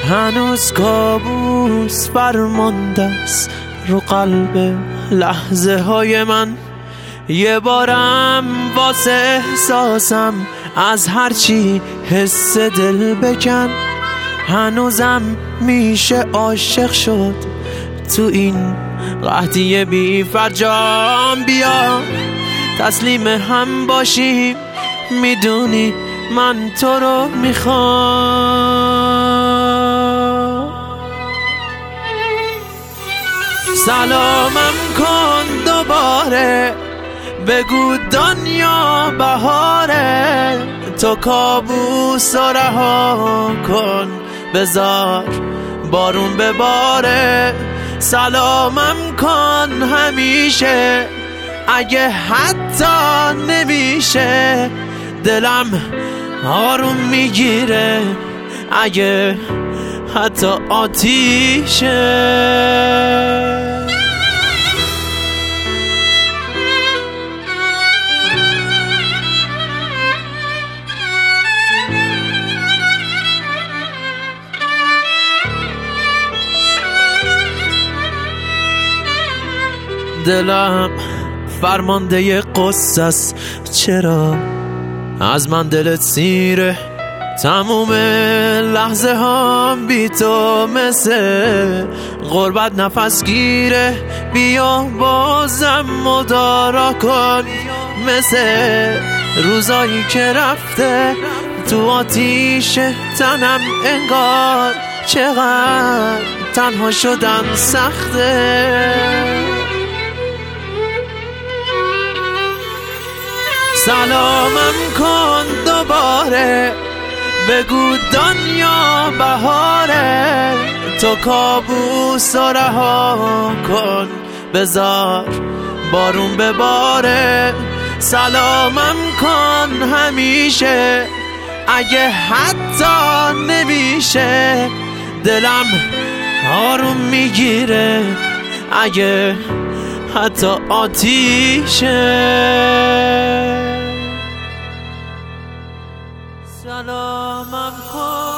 هنوز کابوس فرمانده است رو قلب لحظه های من. یه بارم واسه احساسم از هرچی حس دل بکن. هنوزم میشه عاشق شد تو این قحطی بی فرجام. بیا تسلیم هم باشیم، میدونی من تو رو میخوام. سلامم کن دوباره، بگو دنیا بهاره. تو کابوس رو رها کن، بذار بارون بباره. سلامم کن همیشه، اگه حتی نمیشه دلم آروم میگیره. اگه حتی آتیشه دلم فرمانده قصه است، چرا از من دلت سیره؟ تموم لحظه ها بی تو مثل غربت نفس گیره. بیا بازم مدارا کن، مثل روزایی که رفته تو آتیش تنم. انگار چقدر تنها شدن سخته. سلامم کن دوباره، بگو دنیا بهاره. تو کابوس رو رها کن، بذار بارون بباره. سلامم کن همیشه، اگه حتی نمیشه دلم آروم میگیره. اگه حتی آتیشه سلامم کن.